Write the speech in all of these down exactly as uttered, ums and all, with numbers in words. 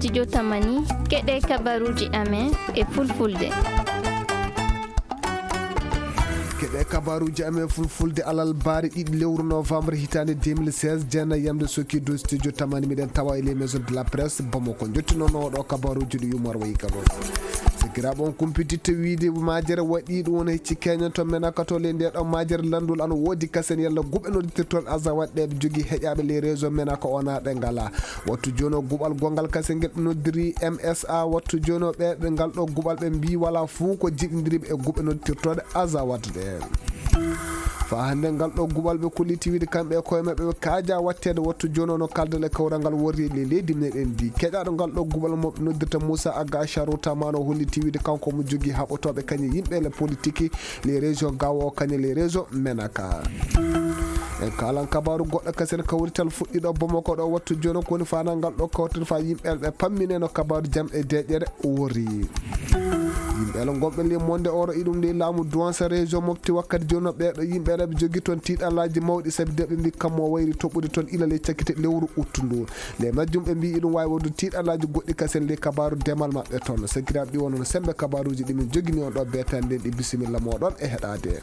studio Tamani keɗe kabaruji amen e fulfulde. keɗe kabaruji amen fulfulde alal baari ɗiɗi lewru novembre hitande deux mille seize jeenna yamde sokki do studio Tamani miɗen tawa e les maisons de la presse Bamako jottinono ɗo kabaruji ɗo yumar wayi kaba sikiraɓe on kumpititte wiide majere waɗi ɗum woni hecci keñen to menaka to le nde ɗon majere landul ana woodi kasen yalla guɓe noddirton asa waɗɗeɓe jogui heƴaɓe les réseau menaka ona ɓe ngala wattu joni o guɓal gongal kasen guel ɓe noddiri M S A wattu joni o ɓeɓe ngal ɗo guɓal ɓe mbi wala fuu ko jiɗidiriɓe e guɓe noddirtode asa wattude fa hande ngal ɗo guɓal ɓe kolliti wiide kamɓe e koye mabɓe ɓe kaaja wattede wattu joni ono kaldal e kawral ngal worri le leydi meɗen ndi keƴaɗo ngal ɗo guɓal moɓe noddirta Moussa Agga Charouta mano holliti wiide kanko mo jogui haɓotoɓe kañe yimɓe le politique les régions gawo kañe les régions menaka en kalan kabaru goɗɗo kasen kawrital fuɗɗiɗo Bamako ɗo wattu joni ko woni fana ngal ɗo kawtir fa yimɓe ɓe pammineno kabaru jaam e deƴƴere worri yimɓe lo gonɓe li monde oro iɗum li laamu douance région mofti wakkati joni ɓeɗo yimɓe ɓe jogui toon tiiɗallaji mawɗi saabi de ɓe mbi kammo wayri toɓɓude toon ilale cakkite lewru uttundu le majjum ɓe mbi iɗum wawi wonde tiiɗallaji goɗɗi kasen li kabaru demal mabɓe toon sakiraɓe ɗi wonono sembe kabaruji ɗi min jogini on ɗo betande nden ɗi bisimilla moɗon e heɗade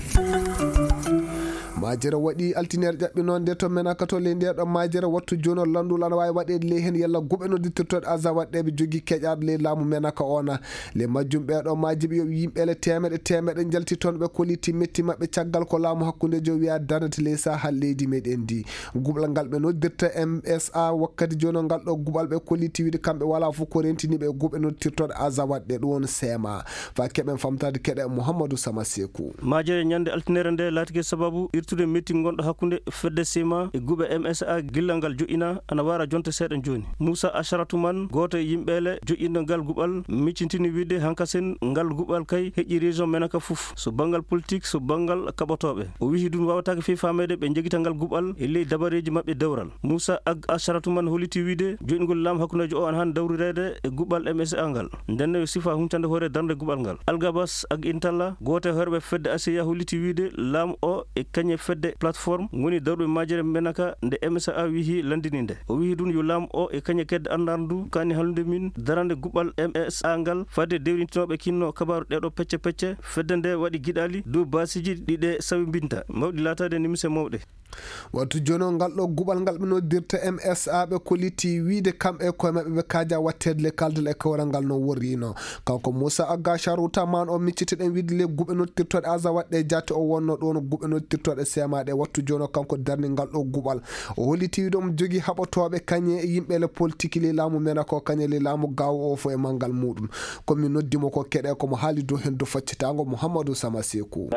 majere waɗi altinaire ƴaɓɓi noon nde to menaka to le nde ɗo majere wattu joni o landul ana wawi waɗede ley hen yalla guɓe noddirtoɗe asa waɗɗeɓe jogui keƴaɗo ley laamu menaka ona le majjum ɓeɗo majiɓe yo yimɓele temeɗe temeɗe jalti toon ɓe kolliti metti mabɓe caggal ko laamu hakkude jo wiya darnete ley sahal leydi meɗen ndi guɓal ngal ɓe noddirta M S A wakkati joni ngal ɗo guɓal ɓe kolliti wiide kamɓe wala fof ko rentiniɓe guɓe noddirtoɗe asa waɗɗe ɗum woni sema fa keɓen famtade keɗe Mouhamadou Sama Sekou majere ñande altinaire nde laatike sababu irtude metti gonɗo hakkude fedde sema e guɓe M S A gillal ngal joƴina ana wara jonte seeɗa joni Moussa Acharatu man goto e yimɓele joƴinɗo ngal guɓal miccintini wiide hankasen ngal guɓal kay heƴƴi région menaka foof so banggal politique so banggal kaɓotoɓe o wihi ɗum wawatake fi famede ɓe jeguita ngal guɓal e ley dabareji mabɓe dewral Moussa Ag Acharatu man holliti wiide joƴingol laamu hakkudejo o ana han dawrirede e guɓal M S A ngal ndenne yo sifa huncande hoore darde guɓal ngal Algabas Ag Intalla goto e horeɓe fedde Asiya holliti wiide laamu o e kañe fedde plateforme woni darɗo majere menaka nde M S A wihi landini nde o wihi ɗum yo laamu o e kañe kedde andardu kani hallude min darande guɓal M S A ngal fadde dewrintinoɓe kinno kabaru ɗeɗo pecce pecce fedde nde waɗi giɗali dow basiji ɗiɗe sawi binta mawɗi latade nimise mawɗe wattu joni ngal ɗo guɓal ngal ɓe noddirta M S A ɓe kolliti wiide kamɓe koye mabɓe ɓe kaaja wattede le kaldal e kawral ngal no worrino kanko Moussa Agga Charouta man o miccitiɗen wiide le guɓe noddirtoɗe asa waɗɗe jatti o wonno ɗo no guɓe noddirtoɗe semaɗe wattu joni kanko darni ngal ɗo guɓal o holliti wiide omo jogui haɓotoɓe kañe e yimɓe le politique li laamu menako kañe li laamu gawo o fo e manggal muɗum komin noddimo ko keɗe komo haali dow hen do faccitago Mouhamadou Sama Sekou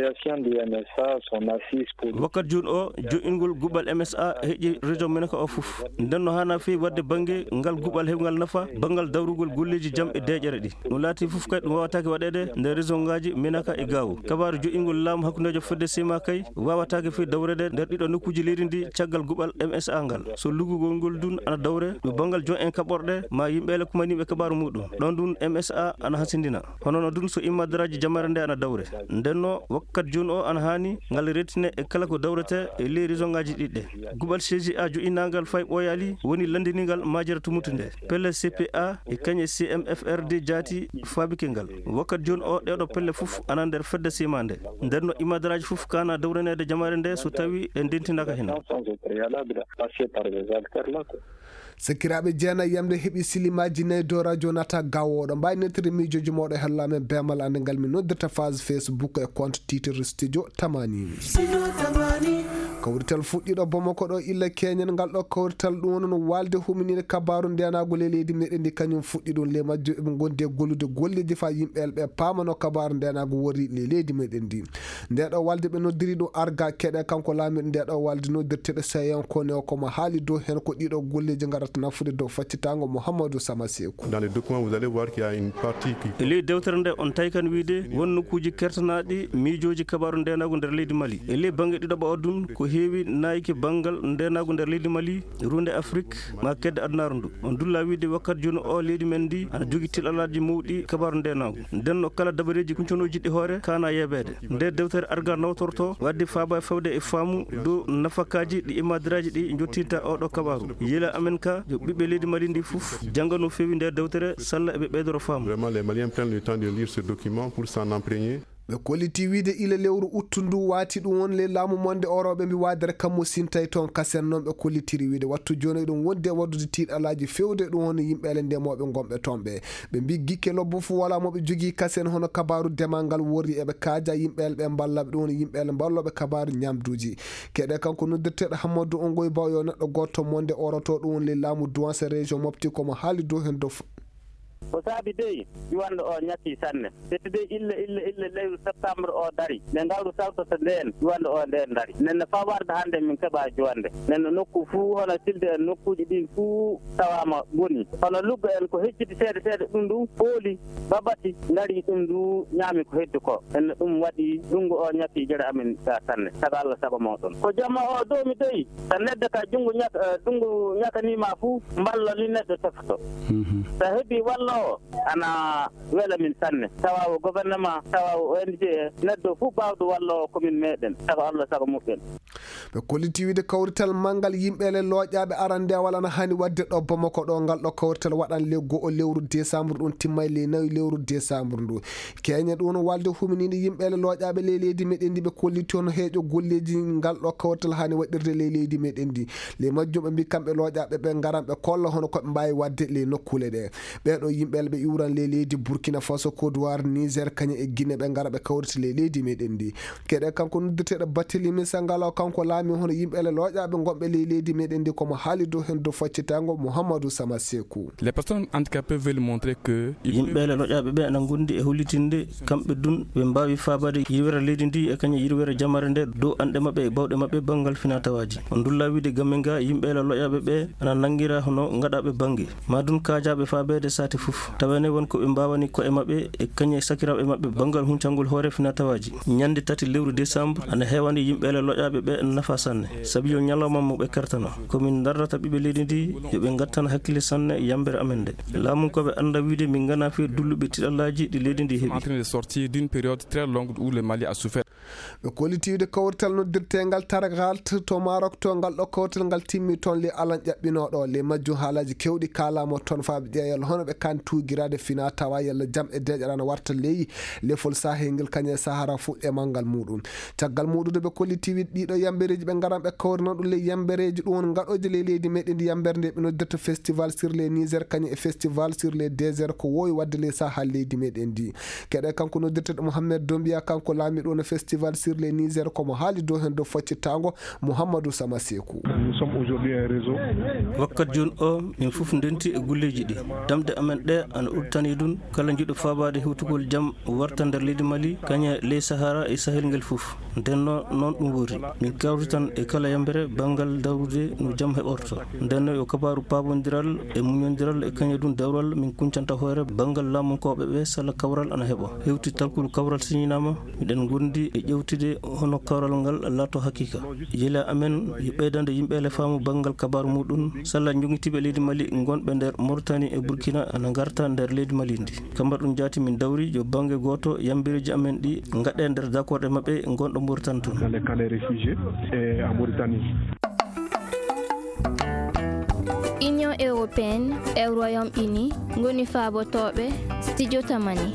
wakkati joni o joƴingol guɓal M S A heƴƴi région menaka o foof nden no hana fewi wadde banggue ngal guɓal heɓgal nafa banggal dawrugol golleji jaam e deƴƴere ɗi no laati foof kay ɗum wawatake waɗede nder région ngaji menaka e gawo kabaru joƴingol laamu hakkudejo fedde sima kay wawatake fewi dawrede nder ɗiɗo nokkuji leydi ndi caggal guɓal M S A ngal so luggugol ngol dun ana dawre ɗo banggal jon en kaɓorɗe ma yimɓele kumaniɓe kabaru muɗum ɗon dun M S A ana hasindina hono no dun so immadaraji jamare nde ana dawre ndenno wakkati joni o ana hani ngal rettine e kala ko dawrete e ley région ngaji ɗiɗɗe guɓal C G A joƴinagal fay ɓoyali woni landinigal majere tumutu nde pelle C P A e kañe C M F R D jaati fabikingal wakkati joni o ɗeɗo pelle foof ana nder fedde sima nde ndenno immadaraji foof kana dawrenede jamare nde so tawi e dentinaka hen sakiraɓe jeenayi yamde heeɓi silimaji nayyi dow radio nata gawoɗo mbawi nettiri miijoji mawɗo e hellamen bemal ande ngal mi noddirta phase Facebook e compte Twitter studio Tamani kawrital fuɗɗiɗo Bamako ɗo illa keñen ngal ɗo kawrital ɗum woni no walde huminide kabaru ndenago le leydi meɗen ndi kañum fuɗɗi ɗum le majjo eɓe gondi e gollude golleji fa yimɓeɓe ɓe pamano kabaru ndenago worri le leydi meɗen ndi ndeɗo walde ɓe noddiri ɗum Arga Keɗe kanko laamiɗo ndeɗo walde noddirteɗo sayan kone o komo haali dow hen ko ɗiɗo golleji garata nafude dow faccitango Mouhamadou Sama Sekou dans les documents vous allez voir qu'il y a une partie qui e ley dewtere nde on tawi kan wiide won nokkuji kertanaɗi miijoji kabaru ndenago nder leydi Mali e ley banggue ɗiɗo ɓa oddun ko heewi nayiki bangal ndenago nder leydi Mali runde Afrique ma kedde adnaru ndu on dulla wiide wakkati joni o leydi men ndi ana jogi tilalaji mawɗi kabaru ndenago ndenno kala dabareji kunconoji jiɗɗi hoore kana yebede nde dewtere arga nawtorto wadde faaba fewde e faamu do nafakaji ɗi imadiraji ɗi jottinta oɗo kabaru yela amen ka yo ɓiɓɓe leydi Mali ndi fof janga no fewi nder dewtere salla eɓe ɓeydoro faamu. Vraiment les Maliens prennent le temps de lire ce document pour s'en imprégner. ɓe kolliti wiide ila lewru uttundu waati ɗum won le laamu monde oroɓe mbi wadere kammo sintay toon kasen noon ɓe kollitiri wiide wattu joni ɗum wonde waddude tiiɗalaji fewde ɗum won yimɓele ndemoɓe gonɓe toon ɓe ɓe mbi gikke lobbo fo wala moɓe jogui kasen hono kabaru demal ngal worri eɓe kaaja yimɓele ɓe ballaɓe ɗum woni yimɓele balloɓe kabaru ñamduji keɗe kanko noddirteɗo Hammadou Ongoy Baw yo neɗɗo goto monde oroto ɗum won le laamu douance région mofti komo haali dow hen dow ko saabi dey juwande o ñatti sanne setti de ille ille ille lewru septembre o dari nde ngawru sawtoto ndeen juwande o nden dari nenne fa warde hannde min keɓa juwande nenne nokku fuu hono silde en nokkuji ɗin fuu tawama boni hono lugga en ko hecciti seeɗa seeɗa ɗum ndu hooli babati ngari ɗum ndu ñaami ko heddi ko enne ɗum waɗi ɗungu o ñatti jere amin ga sanne sago Allah sago mawɗon ko jamma o domi dey so nedde ka junngu ñaka ɗungu ñakanima fuu mballo ni neɗɗo tefto so heeɓi wallo o ana wela min sanne tawawo gouvernement tawawo O N G neɗɗo fuu bawɗo wallo commune meɗen sago Allah sago muɓɓen ɓe kolliti wiide kawrital mangal yimɓele looƴaɓe arande wala ana hani wadde ɗo Bamako ɗo ngal ɗo kawrital waɗan le go'o lewru décembre ɗum timmay le nayi lewru décembre ndu keñe ɗum walde huminide yimɓele looƴaɓe le leydi meɗen ndi ɓe kolliti hono heeƴo golleji ngal ɗo kawrital hani waɗirde le leydi meɗen ndi le majjum ɓe mbi kamɓe looƴaɓe ɓe garan ɓe kolla hono koɓe mbawi wadde le nokkule ɗe ɓeɗo yimɓele ɓe iwran le leydi Burkina Faso Côte d'Ivoire Niger kañe e Guinée ɓe gara ɓe kawriti le leydi meɗen ndi keɗe kanko noddirteɗo Barthélémy Sangalo kanko laami hono yimɓele looƴaɓe gonɓe le leydi meɗen ndi komo haali dow hen dow faccitango Mouhamadou Sama Sekou. Les personnes handicapées veulent montrer que yimɓele looƴaɓe ɓe ana gondi e hollitinde kamɓe dun ɓe mbawi faabade yirwere leydi ndi e kañe yirwere jamare nde dow anɗe mabɓe e bawɗe mabɓe banggal finatawaji on dulla wiide gamme nga yimɓele looƴaɓe ɓe ana nanguira hono gaɗaɓe banggue madun kajaɓe faabede sati fof tawene wonko ɓe mbawani koye mabɓe e kañe sakiraɓe mabɓe banggal huncangol hoore finatawaji ñande tati lewru décembre ana hewani yimɓele looƴaɓe ɓe nafa sanne saabi yo ñalawma mo ɓe kartano komin darrata ɓiɓe leydi ndi yoɓe gattan hakkille sanne yambere amen nde laamu koɓe anda wiide min gana fi dulluɓe tiɗallaji ɗi leydi ndi heeɓi en train de sortir d'une période très longue où le Mali a souffert. ɓe kollitiwde kawrital noddirtegal taragal to Maroc to ngal ɗo kawrital ngal timmi toon le alan ƴaɓɓinoɗo le majjum haalaji kewɗi kalamo toon faaɓe ƴeeyal hono ɓe kan tugirade fina tawa yalla jam e deƴaɗana warta leyi lefol sahengel kañe sahara fuɗɗemal ngal muɗum caggal muɗude ɓe kollitiwi ɗiɗo yambereji ɓe garan ɓe kawrino ɗum le yambereji ɗum won gaɗoje le leydi meɗen ndi yambere nde ɓe noddirta festival sur les Niger kañe e festival sur les déserts ko wowi wadde le saha leydi meɗen ndi keɗe kanko noddirteɗo Mouhamed Doumbia kanko laami ɗo no festival sur les Niger komo haali dow hen dow faccitango Mouhamadou Sama Sekou. Nous sommes aujourd'hui un réseau. wakkat joni o min fof ndenti e gulleji ɗi damde amen ɗe ana urtani ɗum kala jiɗo faabade hewtugol jaam warta nder leydi Mali kañe ley Sahara e Sahel ngel fof ndenno noon ɗum wori min kawri tan e kala yambere bangal dawrude no jaam heɓorto ndenno yo kabaru pabodiral e muñodiral e kañe ɗum dawral min kuncanta hoore bangal laamunkoɓe ɓe salla kawral ana heɓa hewti talkuru kawral siñinama miɗen gondi e ƴewtide hono kawral ngal laato hakkika yela amen yo ɓeydande yimɓele faamu bangal kabaru muɗum salla jogitiɓe leydi Mali gonɓe nder Mauritanie e Burkina ana garta nder leydi Mali ndi kamba ɗum jaati min dawri yo banggue goto yambireji amen ɗi gaɗe nder d' accord e mabɓe gonɗo Mauritanie toon. Dans les camps des réfugiés et en Mauritanie. Union européenne e Royaume-Uni ngoni faabotoɓe studio tamani.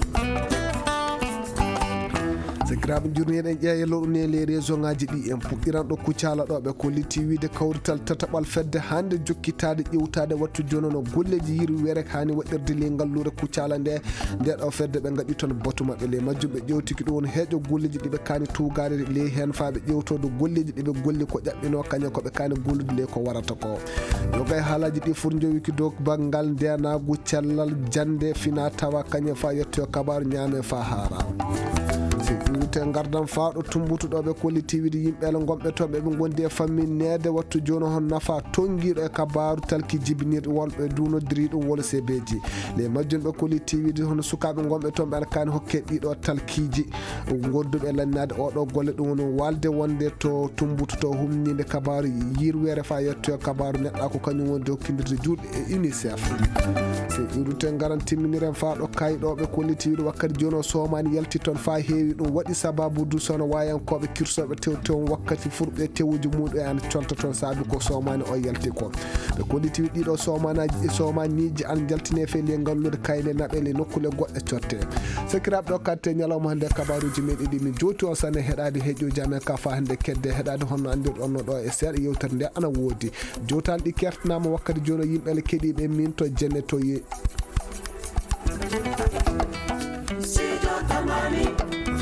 sakiraɓe jurniɗen ƴeeyelo ɗum ne les région ngaji ɗi en puɗɗiran ɗo kuccala ɗo ɓe kolliti wiide kawrital tataɓal fedde hande jokkitade ƴewtade wattu joni no golleji yiri were hani waɗirde le ngallure kuccala nde nde ɗo fedde ɓe gaɗi toon batu mabɓe le majjum ɓe ƴewtiki ɗum woni heeƴo golleji ɗiɓe kani tugade le hen faɓe ƴewtodo golleji ɗiɓe golli ko ƴaɓɓino kañum koɓe kani gollude le ko warata ko yogay haalaji ɗi foti jowiki dow banggal ndenagu cellal jande fina tawa kañum fa yettoyo kabaru ñaame fa haara iwrete gardan faaɗo tumbutuɗoɓe kollitiwiide yimɓeele gomɓe toon ɓe gondi e famminede wattu joni hon nafa tonguiɗo e kabaru talki jibinirɗo wolɓe dunodiri ɗum wolo sebeji les majjumɓe kollitiwiide hono sukaɓe gomɓe toon ɓe alkani hokke ɗiɗo talkiji gonduɓe lannade oɗo golle ɗum woni walde wonde to tumbututo humnide kabaru yirwere fa yettoyo kabaru neɗɗa ko kañum woni dokkidirde juuɗe e unicef so iwrute garan timminiren faaɗo kayɗoɓe kollitiwiide wakkati joni o somani yalti toon fa heewi ɗum waɗi sababu du sono wayankoɓe kirsoɓe tew tew wakkati furɓe tewuji muɗum e an colta toon saabi ko somani o yalti ko ɓe kollitiwiide ɗiɗo somanaji somaniji an jaltine fe le gallude kayne naɓele nokkule goɗɗe cotte sakiraɓe ɗo katte ñalawma hande kabaruji meɗi ɗi min joti on sanne heɗade heeƴoji amen ka fa hande kedde heɗade honno andir onno ɗo e seeɗa yewtere nde ana woodi jotal ɗi kertanama wakkati joni yimɓele keeɗiɓe min to jenne to ye